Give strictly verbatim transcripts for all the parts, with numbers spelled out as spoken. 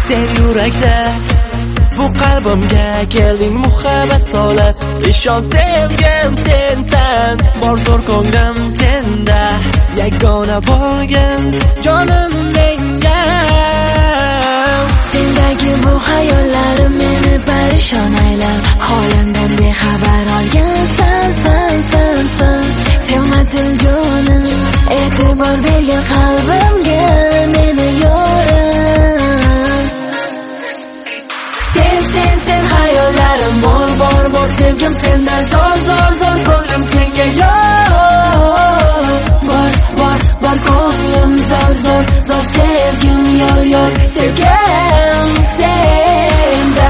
sen yurakda, bu qalbimga kelding muhabbat solib. Ishon sevgim sensan, bordir ko'nglim senda, yagona bo'lgin jonim menga. Sendagi bu hayollarim meni parishon aylab, holimdan bexabar olgan san san san san. Sevmasin jonim, e'tibor bergan qalbimga meni yorim. Sen sen sen hayollarim bor bor bor, sevgim sendan zor zor zor, ko'nglim senga yor. Bor bor bor ko'nglim zor zor zor, sevgim yor yor, sevgim senda.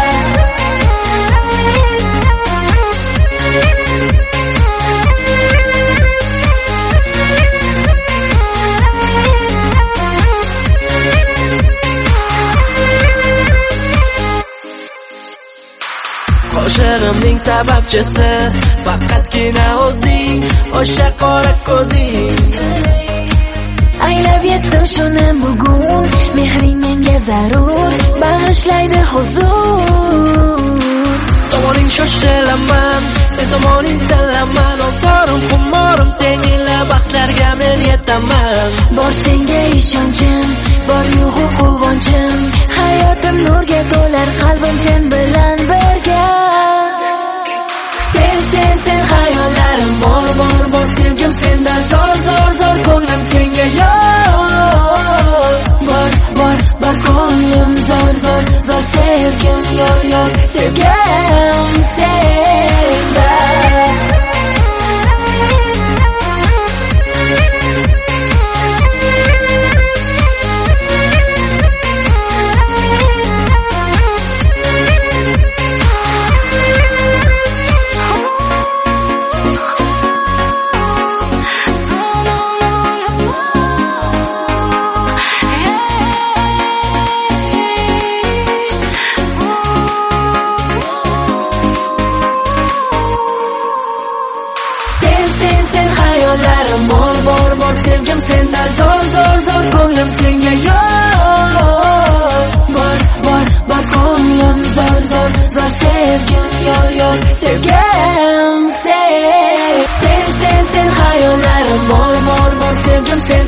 Qo'shig'imning sababchisi faqatgina o'zing, o'sha qora ko'zing. Aylab yetdim shuni bugun, mehring menga zarur, bag'ishlaydi huzur. Tomoning shoshilaman, sen tomoning tanlaman, ozorim xumorim seninla baxtlarga men yetaman. Bor senga ishonchim, bor yo'g'u quvonchim, hayotim nurga to'lar, qalbim sen bilan birga. Sen sen sen hayollarim bor bor bor, sevgim sendan zor zor zor, ko'nglim senga yor. Bor bor bor ko'nglim zor zor zor, sevgim yor yor, sevgim senda. Sen sen hayollarim bor bor bor, sevgim sendan zor zor zor, ko'nglim senga yor. Bor bor bor ko'nglim zor zor zor, sevgim yor yor, sevgim sen. Sen sen sen hayollarim bor bor bor, sevgim sen